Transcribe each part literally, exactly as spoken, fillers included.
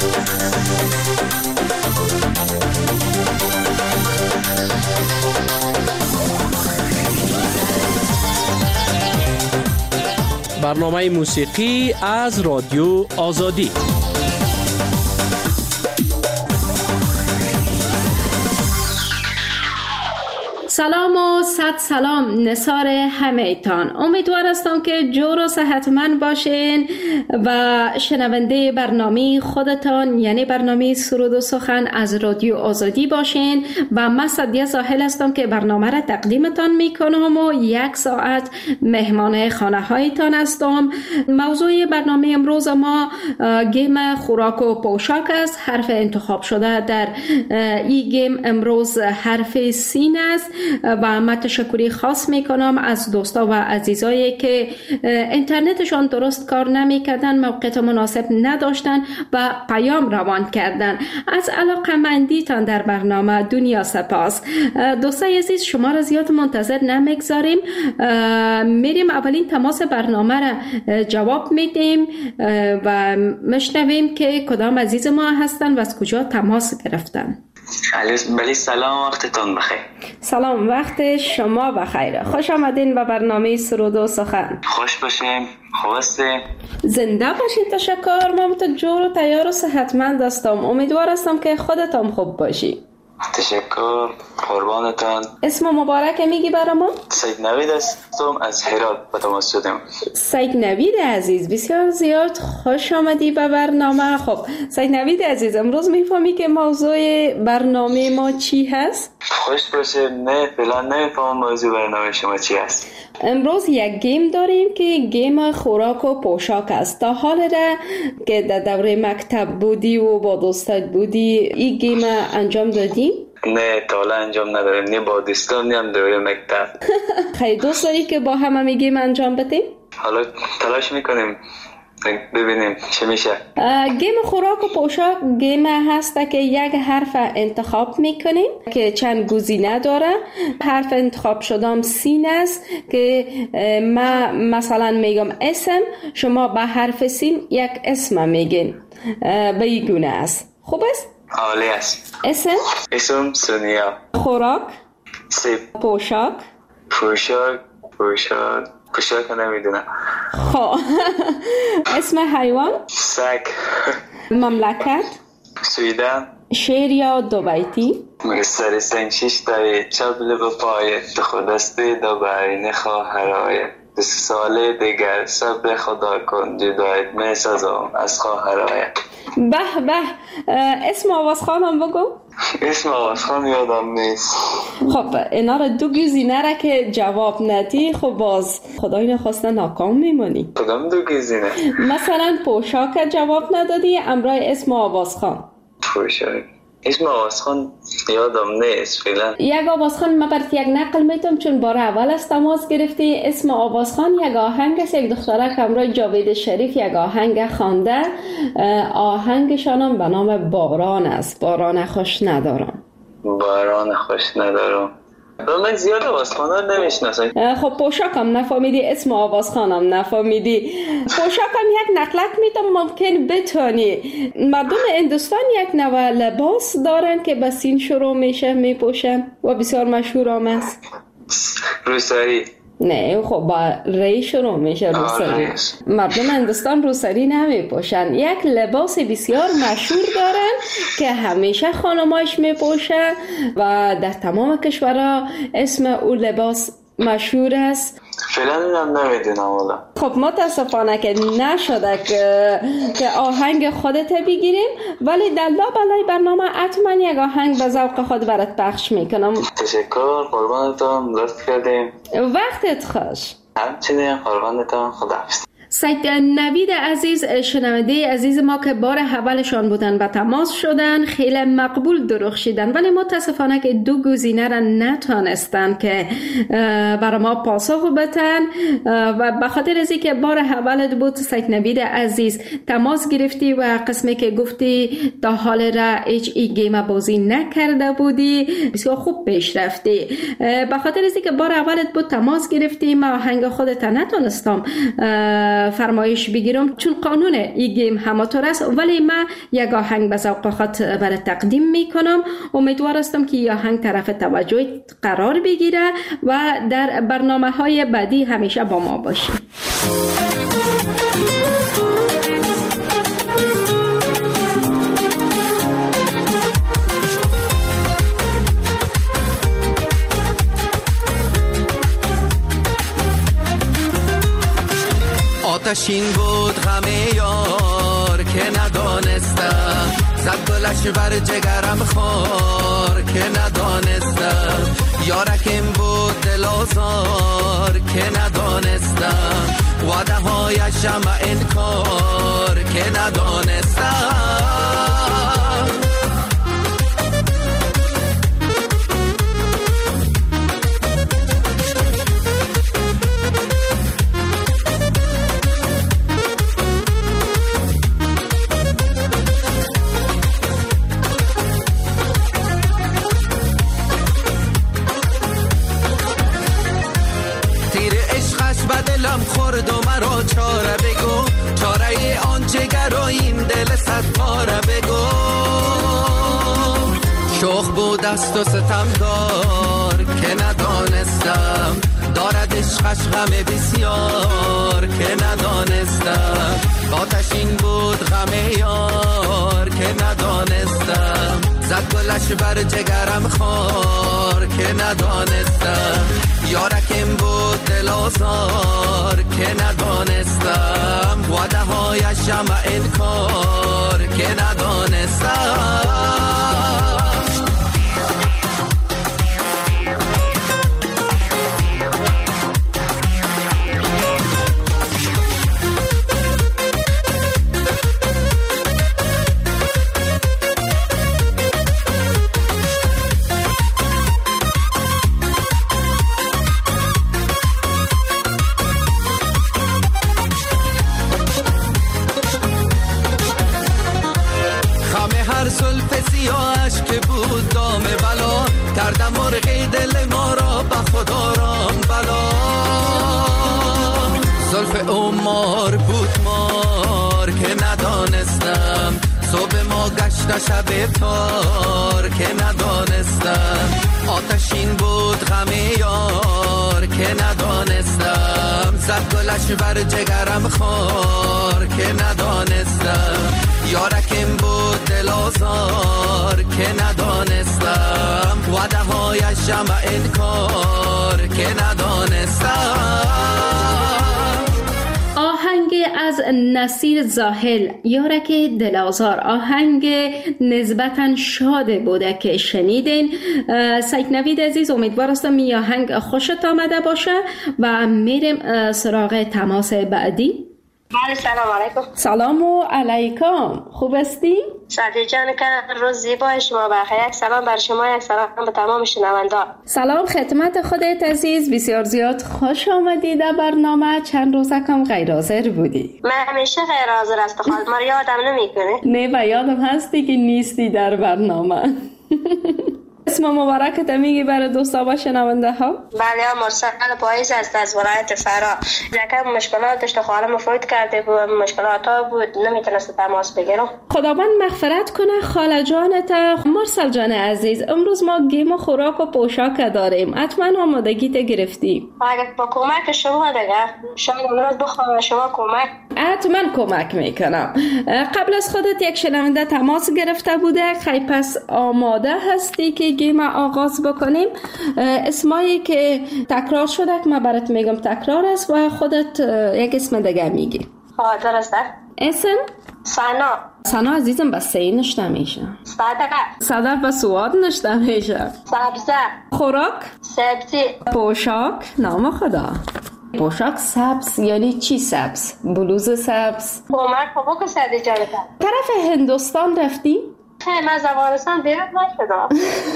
برنامه موسیقی از رادیو آزادی. سلام و صد سلام نثار همه‌تان. امیدوار هستم که جور و صحتمند باشین و شنونده برنامه خودتان یعنی برنامه سرود و سخن از رادیو آزادی باشین و من سعدیه ساحل هستم که برنامه را تقدیمتان میکنم و یک ساعت مهمان خانه هایتان هستم. موضوع برنامه امروز ما گیم خوراک و پوشاک است. حرف انتخاب شده در این گیم امروز حرف سین است و من تشکری خاص میکنم از دوستا و عزیزایی که اینترنتشان درست کار نمیکردن، موقعیت مناسب نداشتن و پیام روان کردن. از علاقه‌مندیتان در برنامه دنیا سپاس. دوستای عزیز، شما را زیاد منتظر نمیگذاریم، میریم اولین تماس برنامه را جواب میدیم و مشنویم که کدام عزیز ما هستن و از کجا تماس گرفتن. بله، سلام، وقتتون بخیر. سلام، وقت شما بخیر. خوش آمدین به برنامه سرود و سخن. خوش باشیم. خواسته زنده باشین. تشکر. من تو جور و تیار و صحتمند هستم. امیدوار هستم که خودتان خوب باشی. تشکر، قربانتان. اسم مبارک میگی برای ما؟ سید نوید هستم، از هرات به تماس شدم. سید نوید عزیز، بسیار زیاد خوش آمدی به برنامه. خب سید نوید عزیز، امروز میفهمی که موضوع برنامه ما چی هست؟ خوش باشه. نه فعلا نمیفهمم موضوع برنامه شما چی هست. امروز یک گیم داریم که گیم خوراک و پوشاک است. تا حال را که در دوره مکتب بودی و با دوستات بودی این گیم انجام دادی؟ نه تا حالا انجام نداریم، نه با دوستان نه هم دوره مکتب. خیلی دوست داری که با هم هم گیم انجام بدیم؟ حالا تلاش میکنیم ببینیم چه میشه. گیم خوراک و پوشاک گیم هست که یک حرف انتخاب میکنیم که چند گزینه داره. حرف انتخاب شدم سین است که ما مثلا میگم اسم، شما به حرف سین یک اسم میگین. به این گونه است. خوب است؟ عالی است. اسم؟ اسم سونیا. خوراک؟ سیب. پوشاک؟ پوشاک پوشاک پوشاک نمیدونم. خب اسم حیوان؟ سگ. مملکت؟ سویدن. شعر یا دو بیتی؟ سر سنگ شش دایی چبل به پایت خودسته دو برین خواهرای دو ساله دیگر صبر خدا کن جدایت می سازم از خواهرای. به به. اسم آوازخان هم بگو. اسم آوازخان یادم نیست. خب اینا را دو گزینه را که جواب ندی خب باز خدای نخواسته ناکام میمونی. کدام دو گزینه؟ مثلا پوشاک جواب ندادی، امرای اسم آوازخان. پوشاک اسم آوازخان یادم نیست فعلا. یک آوازخان من برات یک نقل میتونم چون بار اول است تماس گرفتی. اسم آوازخان یک آهنگ است. یک دختره همراه جاوید شریف یک آهنگ خوانده. آهنگشان هم به نام باران است. باران خوش ندارم. باران خوش ندارم. من زیاد آوازخان‌ها نمیشناسم. خب پوشاکم نفهمیدی، اسم آوازخانم نفهمیدی. پوشاکم یک نقلک میتونم ممکن بتونی. مردم هندوستان یک نوع لباس دارن که به سین شروع میشه میپوشن و بسیار مشهور هم است. روسری. نه خب با ری شروع میشه روسری. مردم هندوستان روسری نمیپوشن. یک لباس بسیار مشهور دارن که همیشه خانمایش میپوشن و در تمام کشورها اسم او لباس مشهور است. فعلا اینم نمیدونم والا. خب متاسفانه که نشده که, که آهنگ خودت بگیریم، ولی در لابلای برنامه حتما یک آهنگ به ذوق خود برات پخش میکنم. تشکر، قربانتان، لطف کردیم. وقتت خوش. همچنین قربانتان، خداحافظ. سید نوید عزیز، شنونده عزیز ما که بار اولشان بودن و تماس شدن، خیلی مقبول درخشیدن ولی متاسفانه که دو گزینه را نتانستن که برای ما پاسخ بدن و به خاطر از اینکه بار اولت بود سید نوید عزیز تماس گرفتی و قسمی که گفتی تا حال را هیچ ای گیم بازی نکرده بودی بسیار خوب پیش رفتی. به خاطر از اینکه بار اولت بود تماس گرفتی، ما آهنگ خودت نتونستم فرمایش بگیرم، چون قانون این گیم همطور است، ولی من یک آهنگ به ذوق خود برای تقدیم میکنم. امیدوار هستم که این آهنگ طرف توجه قرار بگیره و در برنامه های بعدی همیشه با ما باشید. آتشین بود غم یار که ندانستم، زد گلش بر جگرم خار که ندانستم، یارکم بود دل آزار که ندانستم، وعده هایشم انکار که ندانستم. خورد و مرا چاره بگو، چاره آن جگراییم دل صد پاره بگو. شوخ بود است و ستمگار که ندانستم، دارد عشقش غم بسیار که ندانستم. آتشین بود غم یار که ندانستم، زد گلش بر جگرم خار که ندانستم، یارکم بود دل آزار که ندانستم، وعده هایشم انکار که ندانستم. که بود دام بلا، کردم مرغی دل ما را به خدا رام بلا. زلف عمر بود مار که ندانستم، صبح ما گشت شب تار که ندانستم. آتشین بود غم یار که ندانستم، زد گلش بر جگرم خار که ندانستم، یارکم بود دل آزار که ندانستم، وعده هایشم انکار که ندانستم. آهنگ از نصیر زاهل، یارک دلازار، آهنگ نسبتاً شاد بوده که شنیدین. سید نوید عزیز، امیدوار هستم این آهنگ خوشت آمده باشه و میریم سراغ تماس بعدی. بله، سلام علیکم. سلام و علیکم. خوب هستی؟ شادی جان که روز زیبای شما بخیر. یک سلام بر شما، یک سلام به تمام شنوندگان. سلام خدمت خودت عزیز، بسیار زیاد خوش آمدی در برنامه. چند روزه کم غیر حاضر بودی. من همیشه غیر حاضر هستم، خالد ما یادم نمیکنه. نه و یادم هستی که نیستی در برنامه. اسم مبارکت میگی برای دوستا و شنونده ها؟ بله، مرسل پاییز است از ولایت فرا. یکم مشکلات داشت، خالم فوت کرده بود، مشکلات ها بود، نمیتونست تماس بگیرم. خداوند مغفرت کنه خاله جانت. مرسل جان عزیز، امروز ما گیم و خوراک و پوشاک داریم، حتما آمادگیت گرفتی؟ اگر با کمک شما دیگه شاید امروز بخوام شما کمک. حتما کمک میکنم. قبل از خودت یک شنونده تماس گرفته بوده، خیلی پس آماده هستی که گیم آغاز بکنیم؟ اسمایی که تکرار شده که من برات میگم تکرار است و خودت یک اسم دیگه میگی. ها درسته. اسم؟ سنا. سنا عزیزم بس سی نشته میشه. صدقه. صدق و سواد نشته میشه. سبزه. خوراک؟ سبزی. پوشاک؟ نام خدا. پوشاک سبز یعنی چی سبز؟ بلوز سبز؟ کمک بابا که سدی جانتا. طرف هندوستان رفتی؟ خیلی از افغانستان بیرون نشدم.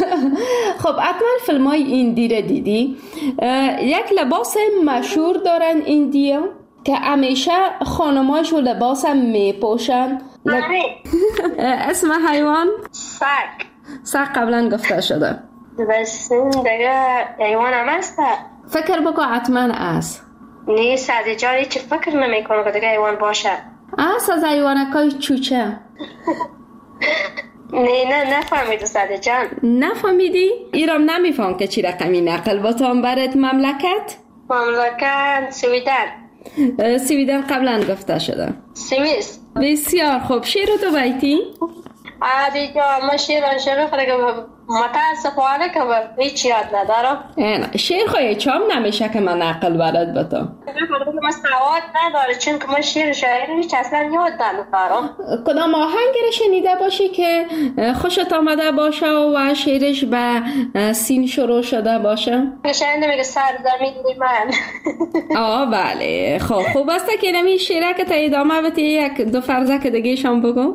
خب حتما فیلم های ایندی را دیدی. یک لباس مشهور دارن ایندیا که همیشه خانماشو لباس هم میپوشن. لب... اسم حیوان؟ سگ. سگ قبلا گفته شده. بس دیگه حیوان هم هست. فکر بکن حتما است. نه سعدی جان هیچ فکر نمی کنم که دیگه حیوان باشه. از از حیوانکای چوچه. نه نه نفهمیدی سعدی جان. نفهمیدی؟ ایرام نمیفهم که چی رقمی نقل باتان برد مملکت؟ مملکت سویدن. سویدن قبلا گفته شده. سوئیس. بسیار خوب. شیر دو بیتی؟ عادی جان ما شیر شیر خورده که متاسفانه که هیچ یاد ندارم. نه شیر خواهی چام نمیشه که من نقل برد باتم. من سواد نداره چون که من شیر شاعری هیچ اصلا یاد ندارم. کدام آهنگ رو شنیده باشی که خوشت آمده باشه و شیرش به سین شروع شده باشه؟ شاید میگه سر زمین من. آه بله خب خوب است که نمی شیره که تا ادامه بتی یک دو فرزه که دیگه شام بگو.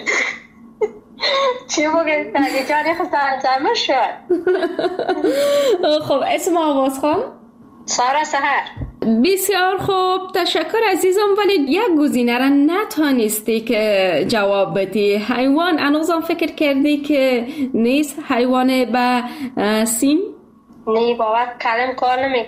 چی بگه سعدی جانی خسارت زمه شد. خب اسم آواز خان؟ سارا سحر. بسیار خوب تشکر عزیزم، ولی یک گزینه را نتانستی که جواب بدی. حیوان انوزم فکر کردی که نیست حیوان به سین؟ نه بابا کلم کار نمی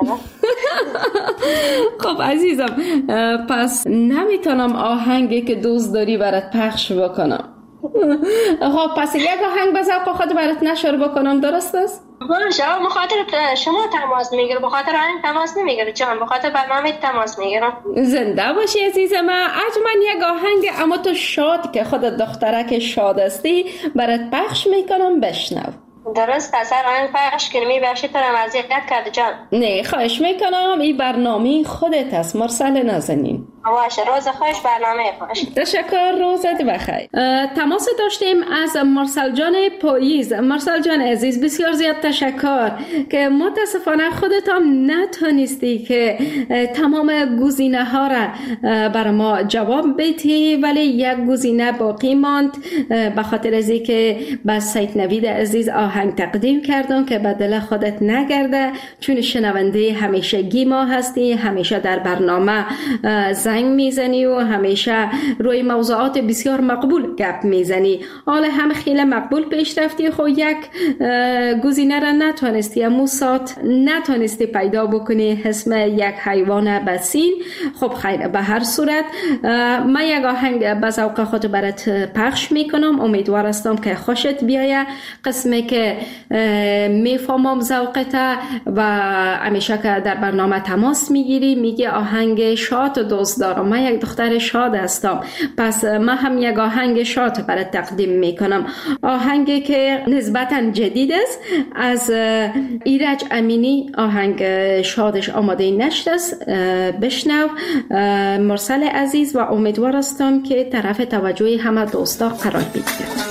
خب عزیزم پس نمیتونم آهنگی که دوست داری برات پخش بکنم. خب پس یک آهنگ به ذوق خود برات نشر بکنم، درست است؟ باشه بخاطر شما تماس میگیرم، بخاطر آهنگ تماس نمیگیرم جان، بخاطر برنامه تماس میگیرم. زنده باشی عزیزم. اجمن یک آهنگ اما تو شاد که خودت دخترک شاد استی برات پخش میکنم، بشنو. درست اثر آهنگ پخش کنی بخشی تو را اذیت کرد جان. نه خواهش میکنم، این برنامه خودت است مرسل نازنین. باشه روز خوش برنامه خوش. تشکر، روزت بخیر. تماس داشتیم از مرسل جان پاییز. مرسل جان عزیز بسیار زیاد تشکر که متاسفانه خودت هم نتونستی که تمام گزینه ها را بر ما جواب بدی، ولی یک گزینه باقی ماند به خاطر از اینکه با سید نوید عزیز آهنگ تقدیم کردم که به دل خودت نگرده، چون شنونده همیشگی ما هستی، همیشه در برنامه زنگ میزنی و همیشه روی موضوعات بسیار مقبول گپ میزنی. حالا هم خیلی مقبول پیش رفتی، خب یک گزینه را نتونستی، امو سات نتونستی پیدا بکنی اسم یک حیوان بسین. خب خیر، به هر صورت من یک آهنگ به ذوق خود برات پخش میکنم، امیدوار هستم که خوشت بیایه. قسمی که میفهمم ذوقت و همیشه که در برنامه تماس میگیری میگی آهنگ شاد دوست دارم، من یک دختر شاد هستم، پس من هم یک آهنگ شاد برات تقدیم میکنم. آهنگی که نسبتا جدید است از ایرج امینی، آهنگ شادش آماده نشد است، بشنو مرسل عزیز و امیدوار هستم که طرف توجه همه دوستا قرار بگیرد.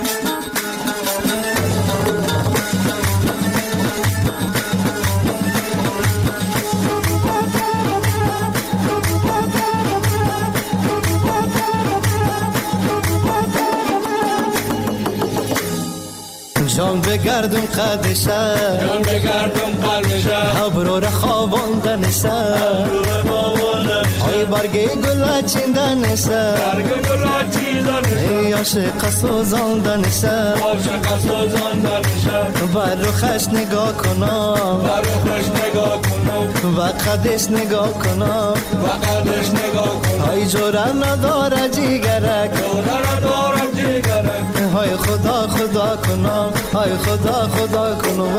جان بگردم قدشه، جان بگردم قلبشه، ابرو را خوابانده نسه، های برگی گل چینده نسه، برگی گل چینده نسه، ای عاشق سوزانده نسه، عاشق سوزانده نسه، بر روخش نگاه کنم، بر روخش نگاه کنم، و قدش نگاه کنم، و قدش نگاه کنم، های جوره نداره جیگرک، جوره نداره جیگرک، های خدا خدا کنم، های خدا خدا کنم.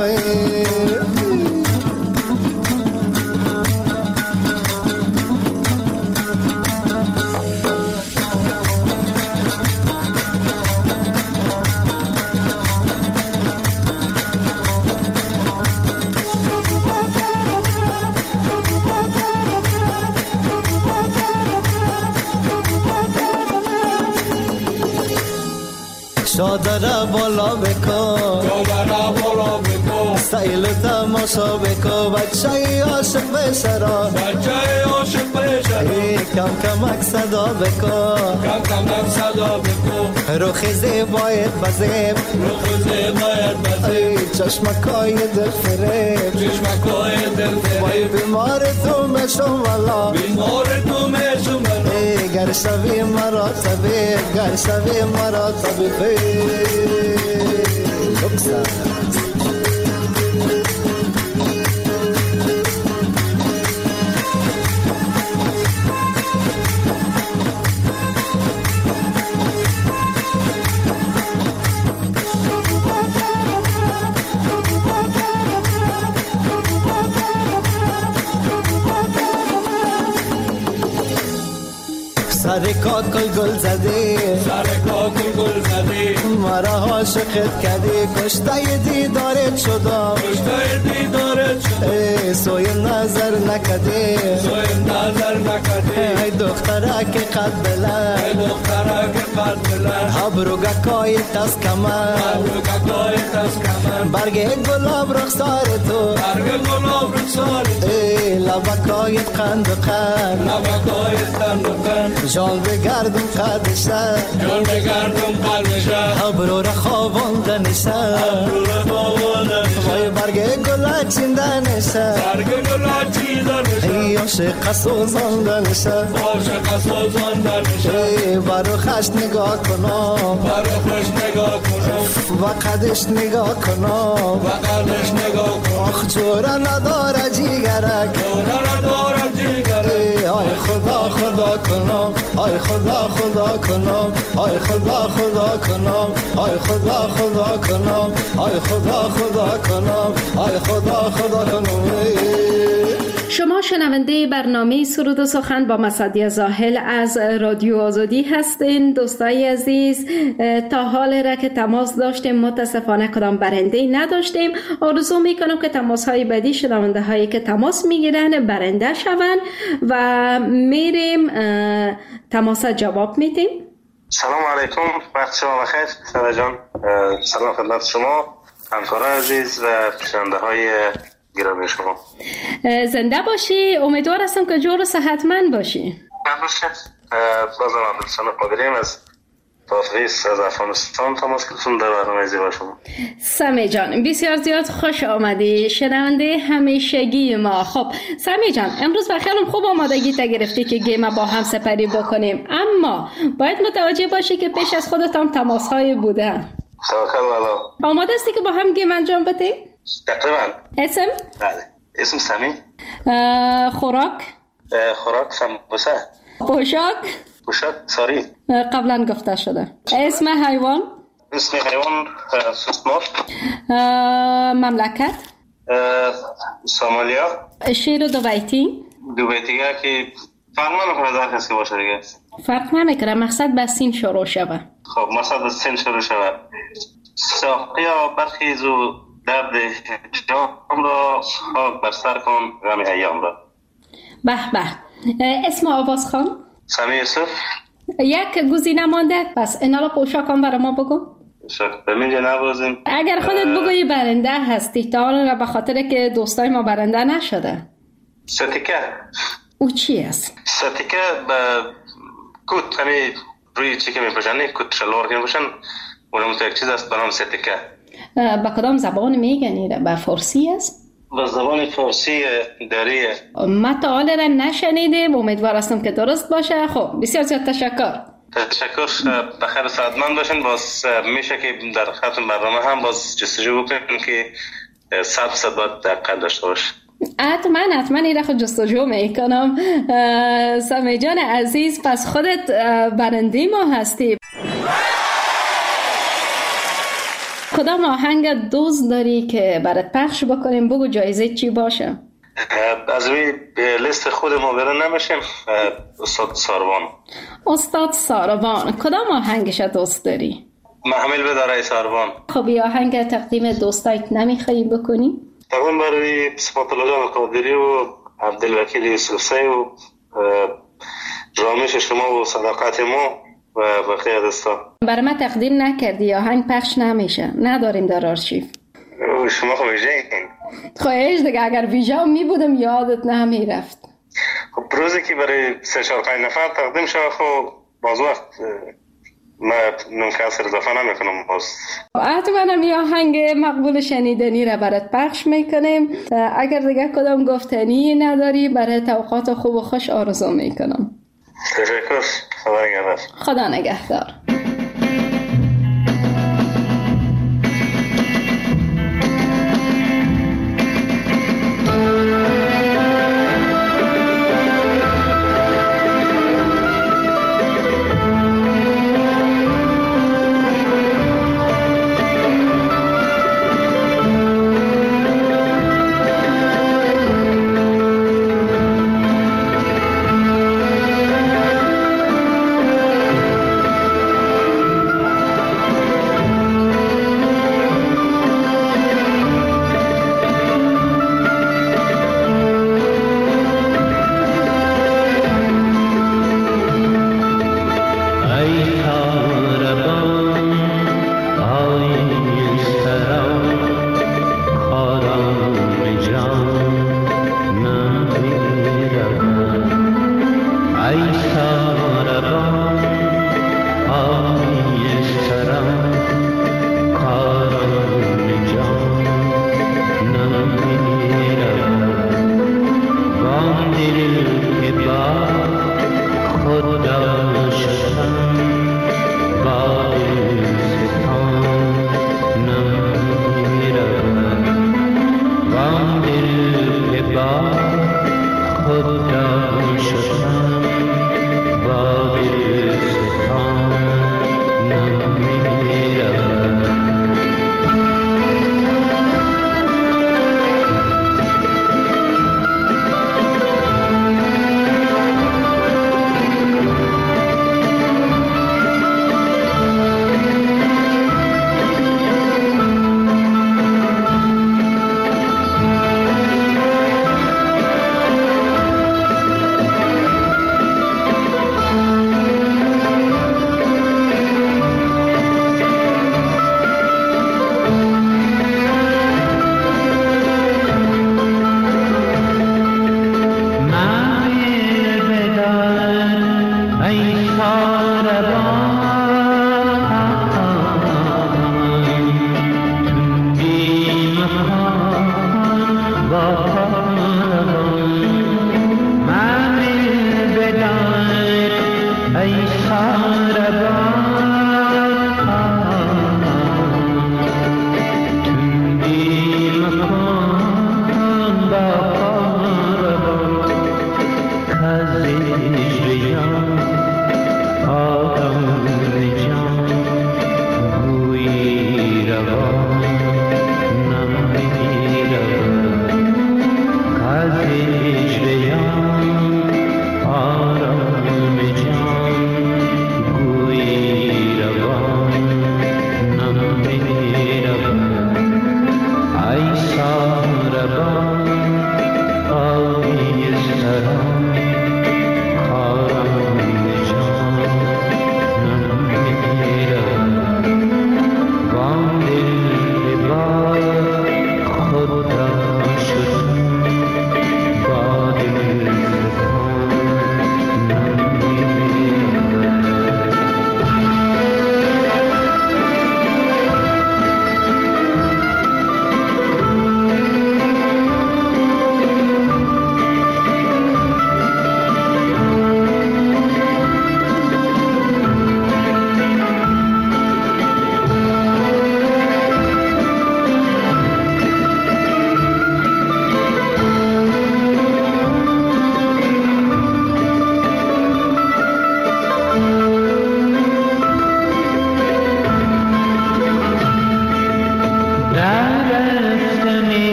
شادره بالا بکن، شادره بالا بکن، سیل تماشا بکن، بچه عاشق بشرا، بچه عاشق بشرا، کم کمک صدا بکن، کم کمک صدا بکن، روخ زیبایت بزیب، روخ زیبایت بزیب، چشمکای دل فریب، چشمکای دل فریب، بیمار تو مشم والا، بیمار تو مشم والا، گر شوی مرا طبیب، گر شوی مرا طبیب. سر کاکل گل زدی سر کاکل گل زدی مرا عاشقت کردی کشته دیدارت شدم کشته دیدارت شدم ای سوی نظر نکردی سوی نظر نکردی ای دختره که قد بلند ای دختره که قد بلند ابرو گکای تس کمر ابرو گکای تس کمر برگ گلاب رخسار تو برگ گلاب رخسار تو ای لبکای قند و قند لبکای قند و قند جان بگردم قدشه جان بگردم قدشه ابرو را خواباندنشه ابرو را خواباندنشه وای برگ گلا چیندنشه برگ گلا چیندنشه ای عاشق سوزاندنشه عاشق سوزاندنشه ای برو خش نگاه کنم برو خش نگاه کنم و قدش نگاه کنم و قدش نگاه کنم آخ جورا نداره جیگرک جورا نداره جیگرک آی خدا خدا کنم آی خدا خدا کنم آی خدا خدا کنم آی خدا خدا کنم آی خدا خدا کنم آی خدا خدا کنم شما شنونده برنامه سرود و سخن با مصدی زاهل از رادیو آزادی هستین. دوستای عزیز، تا حال را که تماس داشتیم متاسفانه کدام برنده نداشتیم. آرزو میکنم که تماس های بعدی شنونده هایی که تماس میگیرن برنده شون و میریم تماس جواب میدیم. سلام علیکم، وقت شما بخیر. سارا جان، سلام خدمت شما، همکاران عزیز و شنونده های گرامی شما. زنده باشی. امیدوار هستم که جور و صحتمند باشی. باشه. بازم عبدالحسن قادریم از تافریس از افغانستان تماس گرفتم در برنامه زیبا شما. سمی جان، بسیار زیاد خوش آمدی، شنونده همیشگی ما. خب سمی جان، امروز بخیرم خوب آمادگی تا گرفتی که گیم با هم سپری بکنیم، اما باید متوجه باشی که پیش از خودت هم تماس های بوده. توکل والا. آماده هستی که با هم گیم انجام بدیم؟ تقریبا. اسم؟ بله. اسم سمی. خوراک؟ خوراک سمبوسه. پوشاک؟ پوشاک ساری. قبلا گفته شده. اسم حیوان؟ اسم حیوان سوسمار. مملکت؟ سومالیا. شعر دو بیتی؟ دو بیتی که فرق نمیکنه در کسی باشه دیگه. فرق نمیکنه، مقصد به سین شروع شوه. خب مقصد به سین شروع شوه. ساقیا برخیز و درد جام را خاک بر سر کن غم ایام را. به به. اسم آواز خان؟ سمی یوسف. یک گزینه مانده، پس اینا را پوشاکان برای ما بگو. پوشاک بمینجا نبازیم. اگر خودت بگویی برنده هستی، تا حالا به خاطر که دوستای ما برنده نشده. ستیکه. او چی است؟ ستیکه با کت، همی روی چی که میپوشن، کت شلوار که میپوشن، اونم تو یک چیز است به نام ستیکه. با کدام زبان میگنی؟ به فارسی است؟ به زبان فارسی دریه. ما تا حالا را نشنیدیم، امیدوار هستم که درست باشه. خب بسیار زیاد تشکر. تشکر، بخیر سعادتمند باشین. باز میشه که در ختم برنامه هم باز جستجو بکنیم که صد صد باید دقیق داشته باشه. حتما حتما این را خود جستجو میکنم. سمی جان عزیز، پس خودت برنده ما هستی. کدام آهنگ دوست داری که برات پخش بکنیم؟ بگو جایزه چی باشه؟ از روی لیست خود ما برن نمیشیم. استاد ساروان. استاد ساروان، کدام آهنگش دوست داری؟ محمل بداره ساروان. خب این آهنگ تقدیم دوستایت نمیخوایی بکنی؟ تقدیم برای صفات الله جان قادری و عبدالوکیل یوسفزی و رامش شما و صداقت ما و بقیه دوستا. برای ما تقدیم نکردی، آهنگ پخش نمیشه، نداریم در آرشیو. شما خب ویژه این خواهش دیگه، اگر ویژه می بودم یادت نمیرفت. خب روزی که برای سه چهار پنج نفر تقدیم شد، خب باز وقت ما نمکسر اضافه نمیکنم. باز حتما هم یه آهنگ مقبول شنیدنی را برات پخش میکنیم. اگر دیگه کدام گفتنی نداری، برای توقعات خوب و خوش آرزو میکنم. تشکر. خدا نگهدار. خدا نگهدار.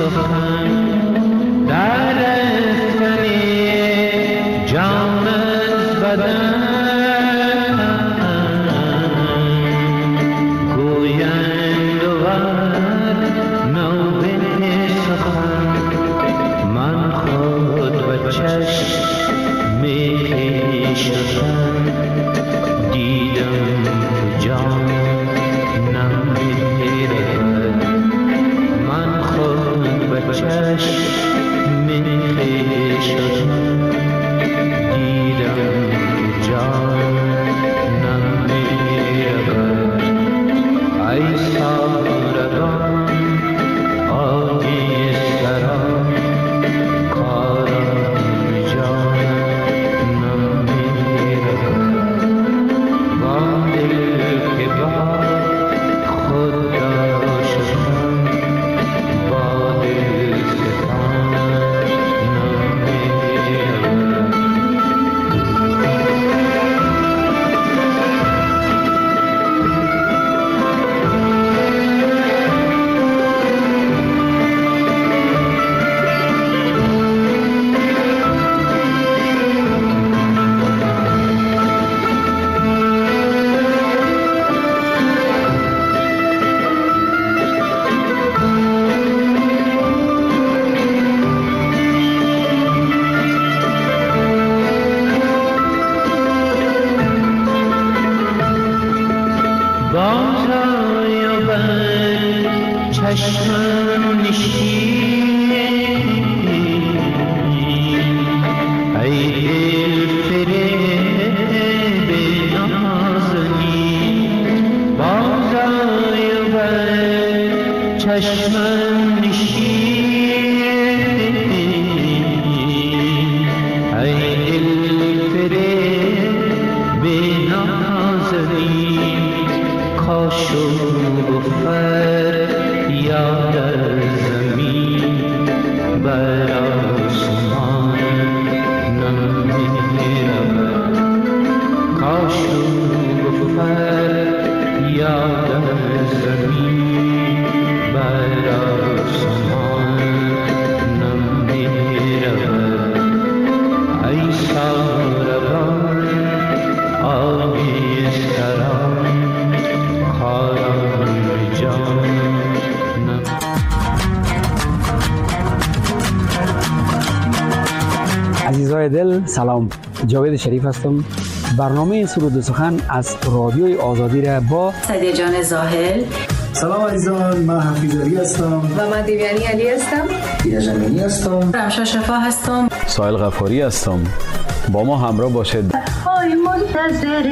عزیزای دل سلام، جاوید شریف هستم. برنامه سرود و سخن از رادیوی آزادی را با سعدیه جان زاهل. سلام عزیزان، من حفیظ علی هستم و من دیویانی علی هستم. دیده جمینی هستم. رمشا شفا هستم. سایل غفاری هستم. با ما همراه باشید. آی منتظر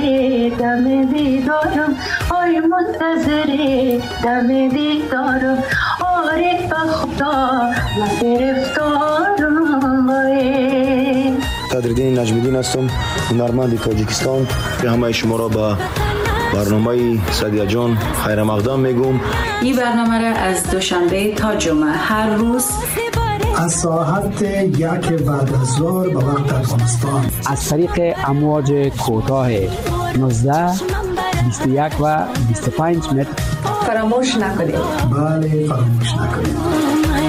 دم دیدارم، آی منتظر دم دیدارم، آره بخدا من گرفتارم. قدردین نجمیدین هستم، هنرمند تاجیکستان. به همه شما را به برنامه سعدیه جان خیر مقدم میگم. این برنامه را از دوشنبه تا جمعه هر روز از ساعت یک بعد از ظهر به وقت افغانستان از طریق امواج کوتاه نوزده، بیست و یک و بیست و پنج متر فراموش نکنید. بله فراموش نکنید.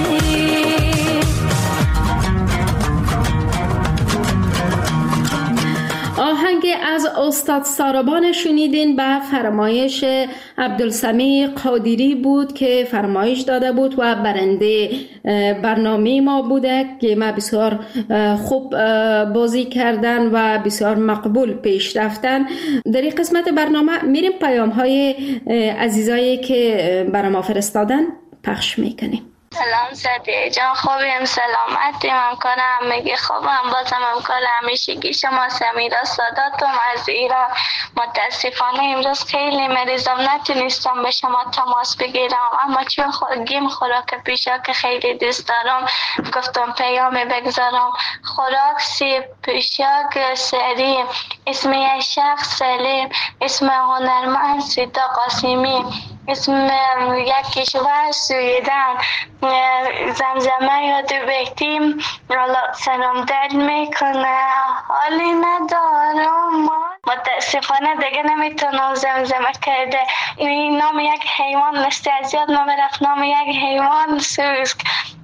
آهنگ از استاد ساربان شنیدین به فرمایش عبدالسمیع قادری بود که فرمایش داده بود و برنده برنامه ما بوده که ما بسیار خوب بازی کردن و بسیار مقبول پیش رفتن. در این قسمت برنامه میریم پیام های عزیزایی که برای ما فرستادن پخش میکنیم. سلام سعدیه جان، خوبیم؟ سلامتی؟ ممکنه همگی خوبم. بازم ممکنه همیشگی شما سمیرا ساداتم از ایران. متاسفانه امروز خیلی مریضم، نتونستم به شما تماس بگیرم، اما چون گیم خوراک پیشا که خیلی دوست دارم گفتم پیام بگذارم. خوراک سیب پیشاک سری، اسم یک شخص سلیم، اسم هنرمند سیتا قاسمی، اسم یک کشور سویدن، زمزمه یاد بهتیم سلام دل میکنه، حالی ندارم. متاسفانه دیگه نمیتونم زمزمه کرده. این نام یک حیوان مثل از یاد ما برفت، نام یک حیوان سوسک.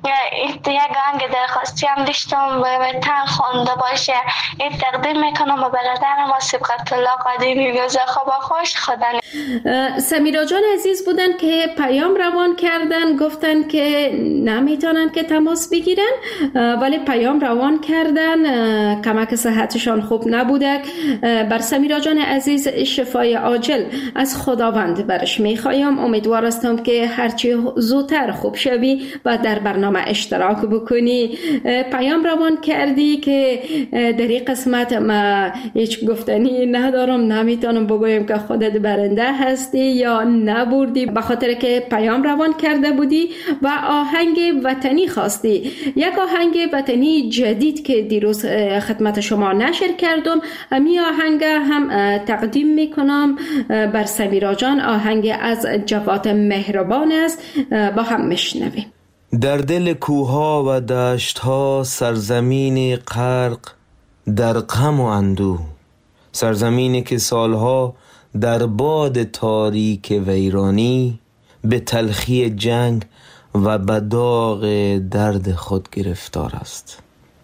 یک آهنگ درخواستی هم داشتم به تن خونده باشه، این تقدیم میکنم به برادرم و سبقت الله قدیمی گوزه خوب خوش خدا. سمیرا جان عزیز بودن که پیام روان کردن، گفتن که نمیتونن که تماس بگیرن ولی پیام روان کردن، کمک صحتشان خوب نبوده. بر سمیرا جان عزیز شفای عاجل از خداوند برش میخوایم. امیدوار هستم که هرچی زودتر خوب شوی و در برنامه اشتراک بکنی. پیام روان کردی که در این قسمت ما هیچ گفتنی ندارم، نمیتونم بگویم که خودت برنده هستی یا نبردی، به خاطر که پیام روان کرده بودی و آهنگ وطنی خواستی. یک آهنگ وطنی جدید که دیروز خدمت شما نشر کردم، همین آهنگ هم تقدیم میکنم بر سمیرا جان. آهنگ از جواد مهربان است، با هم میشنویم. در دل کوها و دشتها سرزمین غرق در غم و اندوه، سرزمینی که سالها در باد تاریک ویرانی به تلخی جنگ و به داغ درد خود گرفتار است.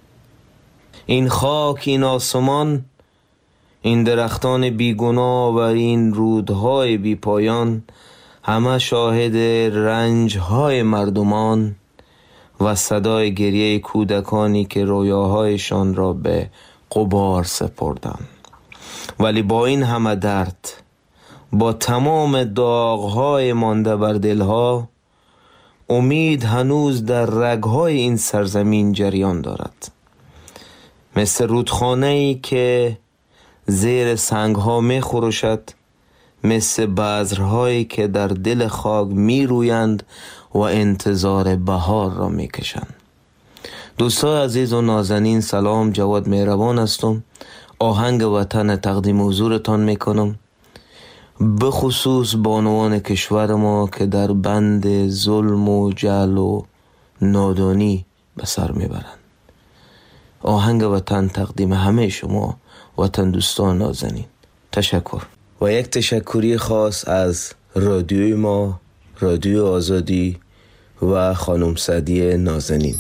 این خاک، این آسمان، این درختان بیگناه و این رودهای بی پایان همه شاهد رنجهای مردمان و صدای گریه کودکانی که رویاهایشان را به غبار سپردند. ولی با این همه درد، با تمام داغهای مانده بر دلها، امید هنوز در رگهای این سرزمین جریان دارد، مثل رودخانه‌ای که زیر سنگها می خروشد، مثل بذرهایی که در دل خاک می رویند و انتظار بهار را می کشند. دوستان عزیز و نازنین، سلام، جواد مهربان هستم. آهنگ وطن تقدیم حضورتان می کنم، به خصوص بانوان کشور ما که در بند ظلم و جهل و نادانی به سر می برند. آهنگ وطن تقدیم همه شما وطن دوستان نازنین. تشکر. و یک تشکری خاص از رادیوی ما، رادیو آزادی و خانم سعدیه نازنین.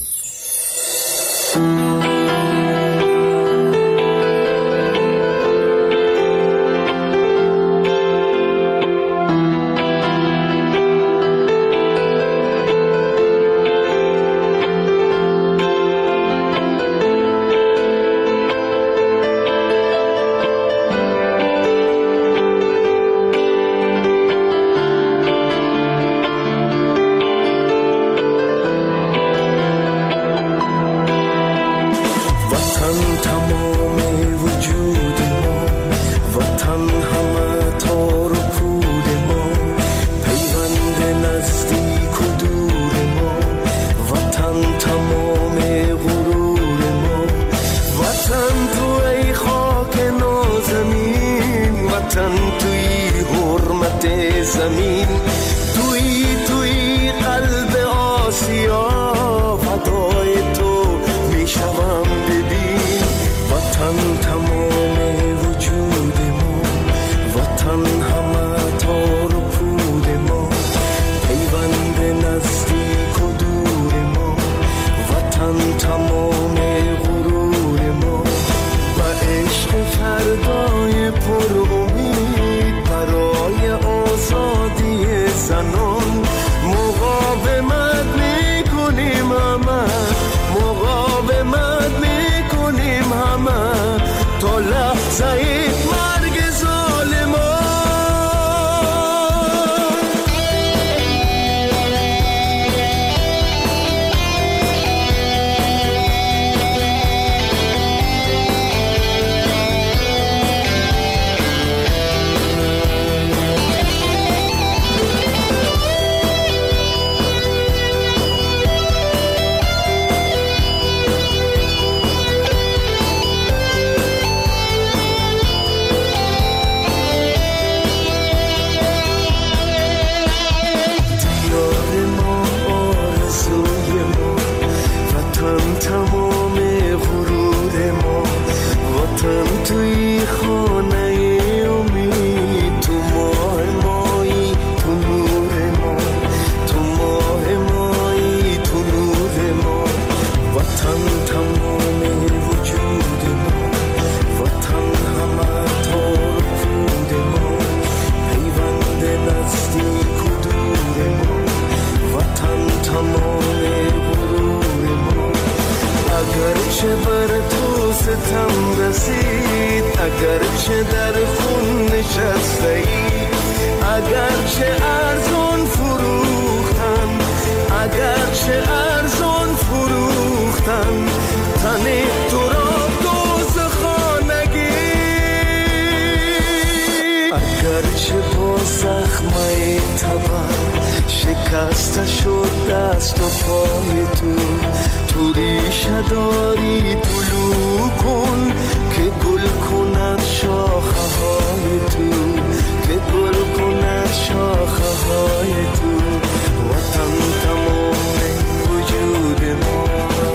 شکسته شد دست و پای تو، تو ریشه داری طلوع کن که گل کند شاخه های تو، که گل کند شاخه های تو. وطن تمام وجود ما.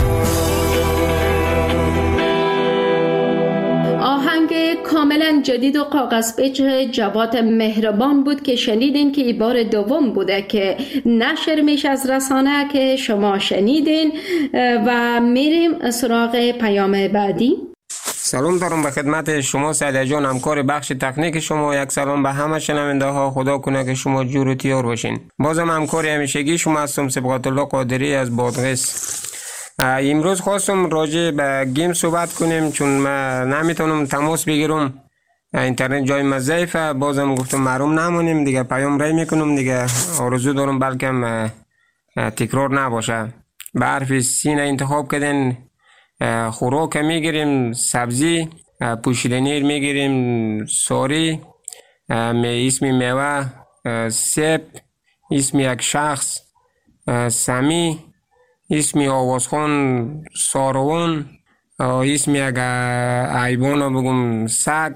آهنگ کاملا جدید و کاغذ پیچ جواد مهربان بود که شنیدین که این بار دوم بوده که نشر میشه از رسانه که شما شنیدین و میریم سراغ پیام بعدی. سلام دارم به خدمت شما سعید جان، همکار بخش تکنیک شما. یک سلام به همه شنونده ها، خدا کنه که شما جور و تیار باشین. بازم همکار همیشگی شما هستم، سبقت الله قادری از بادغیس. امروز خواستم راجع به گیم صحبت کنیم چون من نمیتونم تماس بگیرم، اینترنت جای ما ضعیفه. بازم گفتم محروم نمونیم دیگه، پیام رای میکنم دیگه. آرزو دارم بلکم تکرار نباشه. به حرف سین انتخاب کردن، خوراک میگیریم، سبزی، پوشیدنی میگیریم، ساری، اسم میوه، سیب، اسم یک شخص، سمی، اسم آوازخان ساروان، اسم یک حیوان بگم سگ،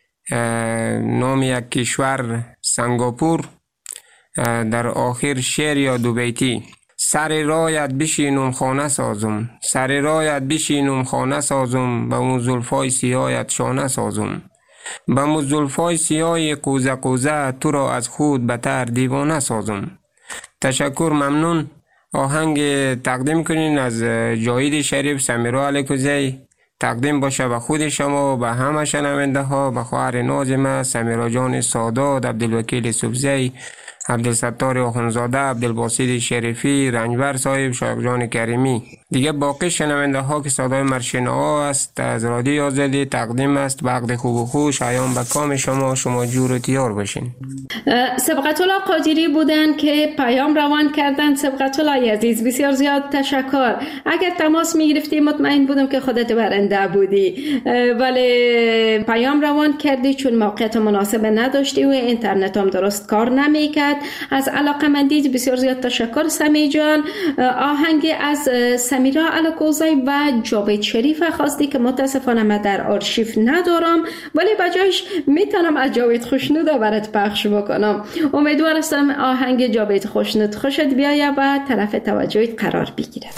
نام یک کشور سنگاپور، در آخر شعر یا دو بیتی. سر رایت بشینم خانه سازم، سر رایت بشینم خانه سازم، با اون زلفای سیاهت شانه سازم، با اون زلفای سیاه قوزه قوزه تو را از خود بتر دیوانه سازم. تشکر، ممنون. آهنگ تقدیم کنین از جاوید شریف سمیرا علیکوزی، تقدیم باشه به خود شما و به همه شنونده ها، به خواهر نازم سمیرا جان سادات، عبدالوکیل سبزی، عبدالستار آخونزاده، عبدالباسط شریفی، رنجبر صاحب، شایق جان کریمی. دیگه باقی شنونده ها که صدای مرشنا است از رادیو آزادی تقدیم است. وقت خوب و خوش ایام به کام شما، شما جور و تیار باشین. سبقت الله قادری بودن که پیام روان کردن. سبقت الله عزیز بسیار زیاد تشکر. اگر تماس میگرفتی مطمئن بودم که خودت برنده بودی، ولی پیام روان کردی چون موقعیت مناسب نداشتی و اینترنت هم درست کار نمیکرد. از علاقمندی بسیار زیاد تشکر سمی جان. آهنگ از سمیرا علیکوزی و جاوید شریف خواستی که متاسفانه من در آرشیو ندارم، ولی بجایش میتونم از جاوید خوشنود برات پخش بکنم. امیدوار هستم آهنگ جاوید خوشنود خوشت بیاید و طرف توجهت قرار بگیره.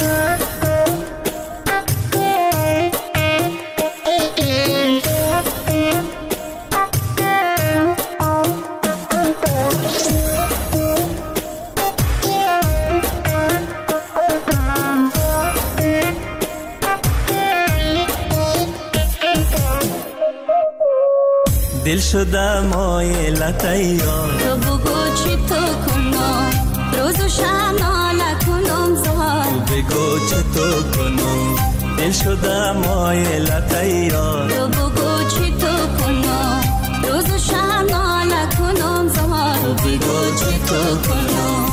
دل شده مایلت یار، تو بگو چی تو کنم، روز و شب ناله کنم زار، تو بگو چی تو کنم، دل شده مایلت یار، تو بگو چی تو کنم، روز و شب ناله کنم زار، تو بگو چی تو کنم.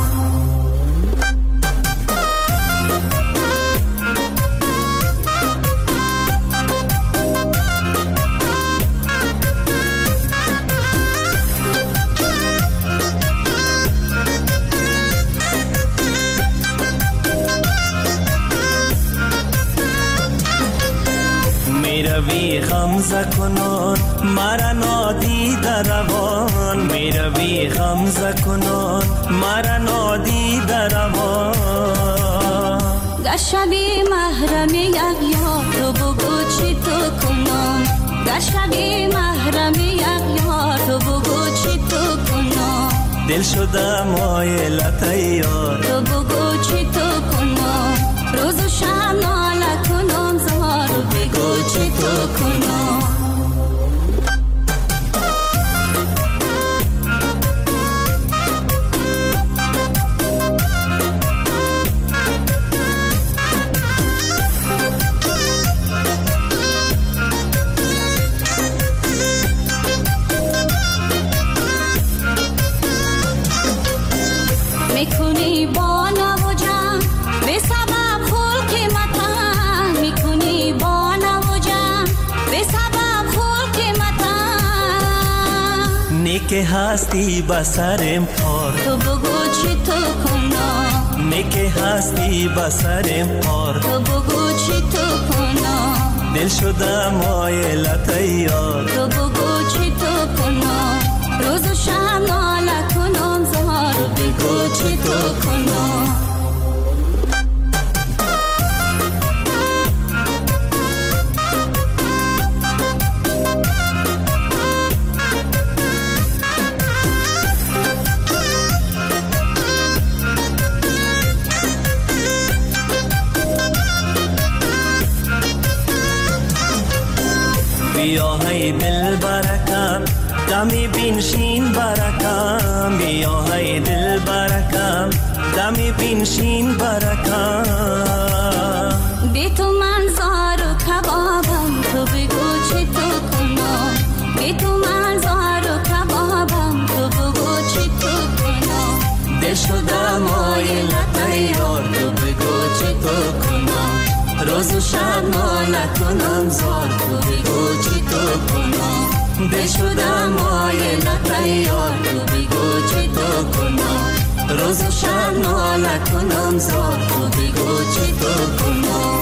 میروی غمزه کنان مرا نادیده روان، میروی غمزه کنان مرا نادیده روان. گشبی محرم یک یار، تو بگو چی تو کنم، گشبی محرم یک یار، تو بگو چی تو کنم، دل شده مایلت یار، تو بگو چی تو کنم، روز و شب ناله کنم زار، تو بگو چی تو کنم. میکنی بالا و جمع نیک هستی بسرم پار تو بگو چی تو کنم نیک هستی بسرم پار تو بگو چی تو کنم دل شده مایلت یار تو بگو چی تو کنم روز و شب ناله کنم زار تو بگو چی تو کنم بیا های دل برکم دمی بینشین برکم بیا های دل برکم دمی بینشین برکم بی تو من زار و کبابم تو بگو چی تو کنم بی تو من زار و کبابم تو بگو چی تو کنم دل شده مایلت یار تو بگو چی تو کنم روز و شب ناله کنم زار تو بگو چی تو کنم دل شده مایلت یار تو بگو چی تو کنم روز و شب ناله کنم زار تو بگو چی تو کنم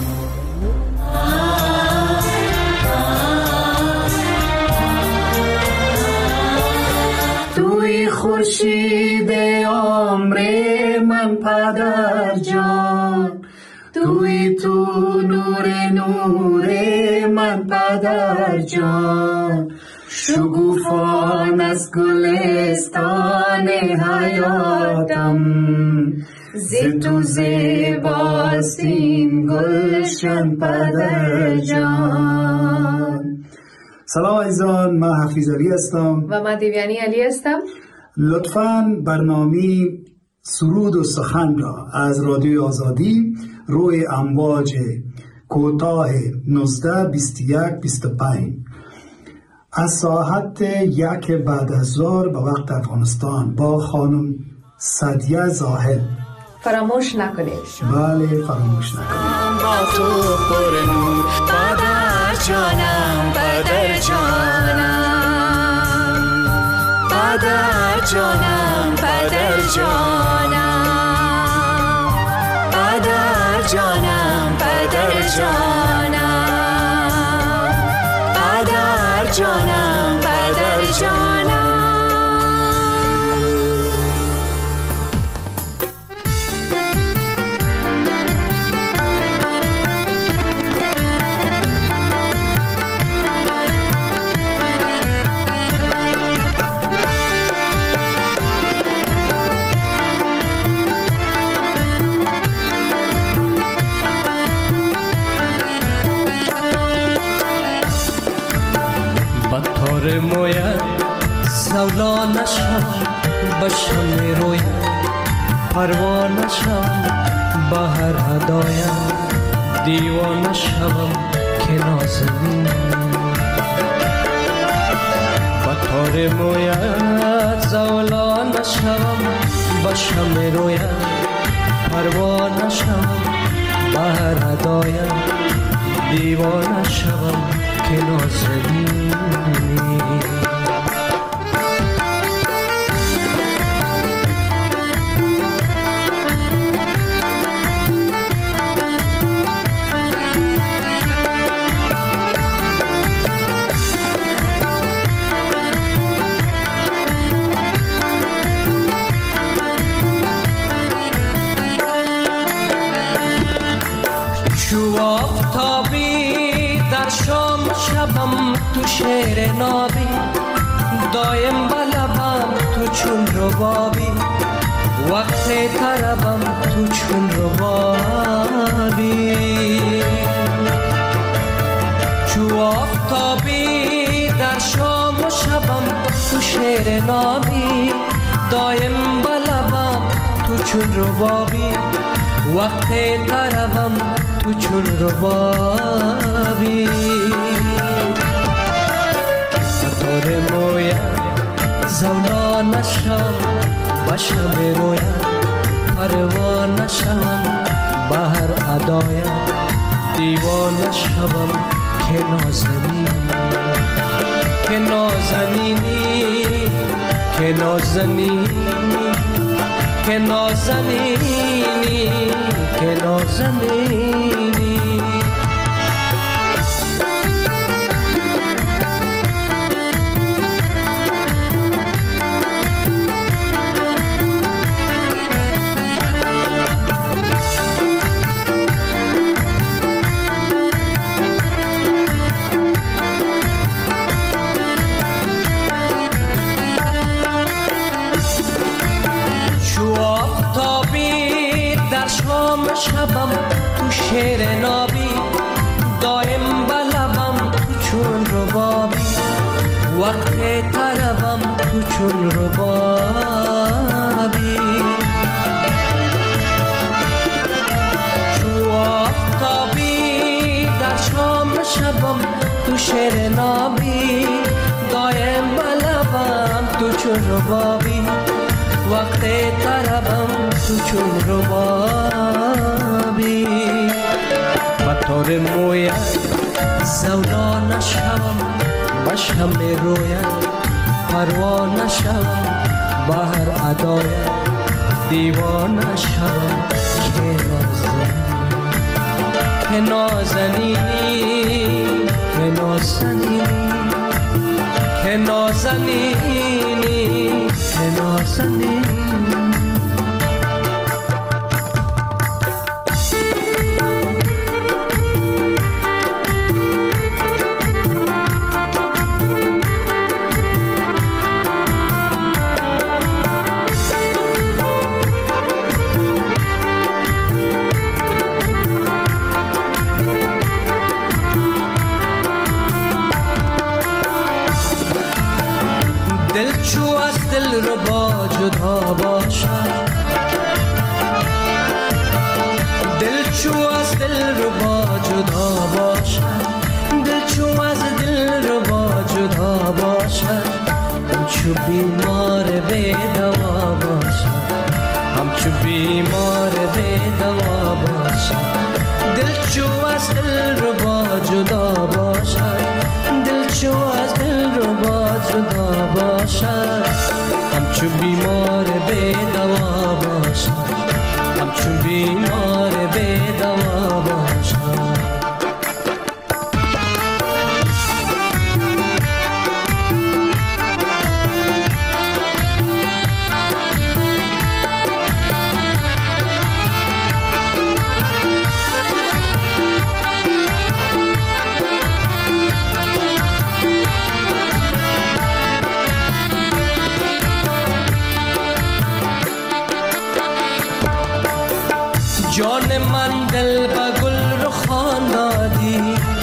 توی خورشید عمر من پدر جان توی تو نور نور من پدر جان شگوفان از گلستان حیاتم ز تو زیباستیم گلشن پدر جان. سلام عزیزان، من حفیظ علی هستم و من دیویانی علی هستم. لطفاً برنامه سرود و سخن را از رادیوی آزادی روی امواج کوتاه نوزده بیست و یک بیست و پنج از ساعت یک بعد از ظهر به وقت افغانستان با خانم سعدیه زاهد فراموش نکنید. بله فراموش نکنید. با تو پر نور پدر جانم پدر جانم پدر جانم پدر جانم پدر جانم پدر جانم پدر جانم پدر جانم بطور مویت زولانشم بشم رویت پروانشم بهر هدایم دیوانشم که نازنین بطور مویت زولانشم بشم رویت پروانشم بهر هدایم دیوانشم که نازنین چو آفتابی در شام شبم تو شعر نابی دایم بلبم تو چون ربابی وقت طربم تو چون ربابی چو آفتابی در شام و شبم تو شعر نابی دایم بلبم تو چون ربابی وقت طربم تو چون ربابی بطور مویت زولانشم بشم رویت پروانشم بهر ادایم دیوانشم که نازنین که نازنینی که نازنینی که نازنینی که نازنینی شبم تو شعر نابی دایم بلبم تو چون ربابی وقت طلبم تو چون ربابی چو آفتابی در شام شبم تو شعر نابی دایم بلبم تو چون ربابی وقت طربم تو چون ربابی بطور مویت زولا نشم بشم رویت پروا نشم بهر ادایت دیوانه شم که نازنینی که نازنینی که نازنینی که نازنینی جدا باشد دل چو از دل ربا جدا باشد دل چو از دل ربا جدا باشد همچو بیمار بی دوا باشد همچو بیمار بی دوا باشد دل چو از دل ربا جدا باشد دل چو از دل ربا جدا باشد همچو بیمار بی دوا باشد همچو بیمار بی دوا باشد جان من دل با گل رو خواندادی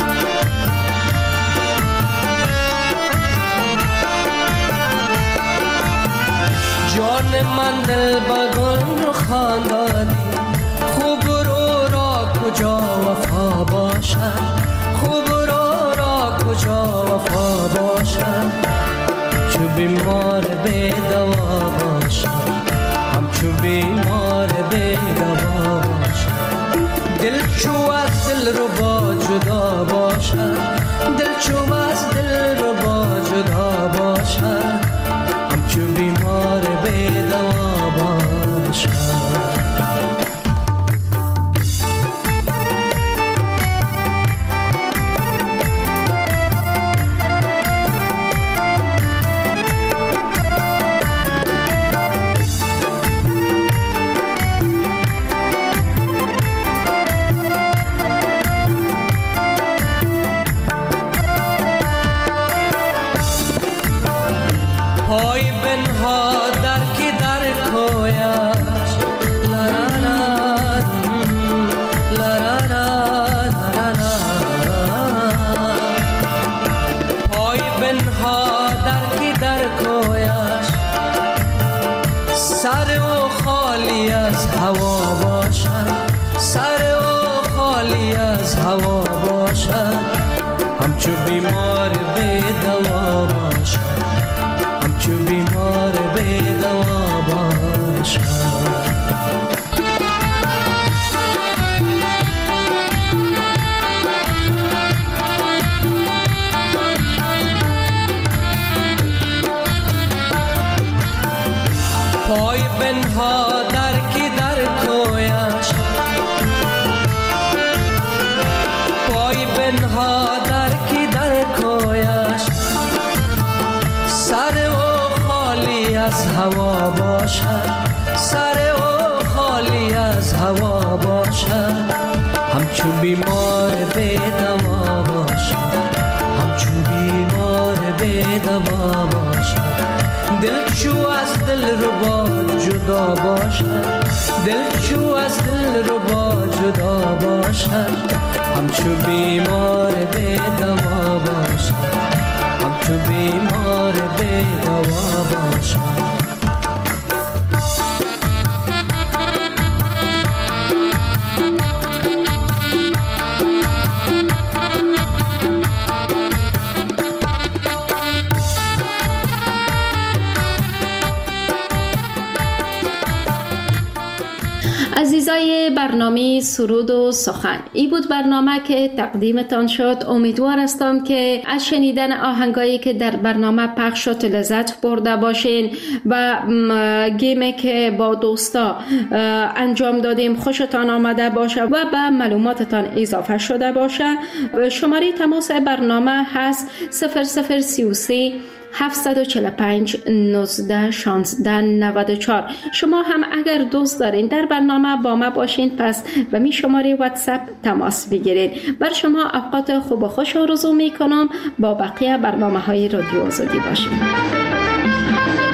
جان من دل با گل رو خواندادی خوب رو را کجا وفا باشد خوب رو را کجا وفا باشد چو بیمار بی دوا باشد همچو بیمار بی دوا دل چو از دل ربا جدا باشد دل چو از دل ربا جدا باشد همچو بیمار بی دوا باشد همچو بیمار بی دوا باشد همچو بیمار بی دوا باشد بنها در کی در کویش، پای بنها در کی در کویش، سر او خالی از هوا باشد، سر او خالی از هوا باشد، همچون بیمار به دوا باشد، همچون بیمار به دوا باشد، دل چو از دل ربا جدا باشد، دل چو از دل ربا جدا باشد، همچون بیمار به دوا باشد، همچون بیمار به دوا باشد. عزیزای برنامه سرود و سخن، این بود برنامه که تقدیمتان شد. امیدوار هستم که از شنیدن آهنگایی که در برنامه پخش شد لذت برده باشین و گیمی که با دوستا انجام دادیم خوشتان آمده باشه و به معلوماتتان اضافه شده باشه. شماره تماس برنامه هست صفر صفر سی و سه هفت چهار پنج نوزده شانزده نود و چهار. شما هم اگر دوست دارین در برنامه با ما باشین، پس به می شماره واتساپ تماس بگیرین. بر شما اوقات خوب و خوش آرزو می کنم. با بقیه برنامه های رادیو آزادی باشین.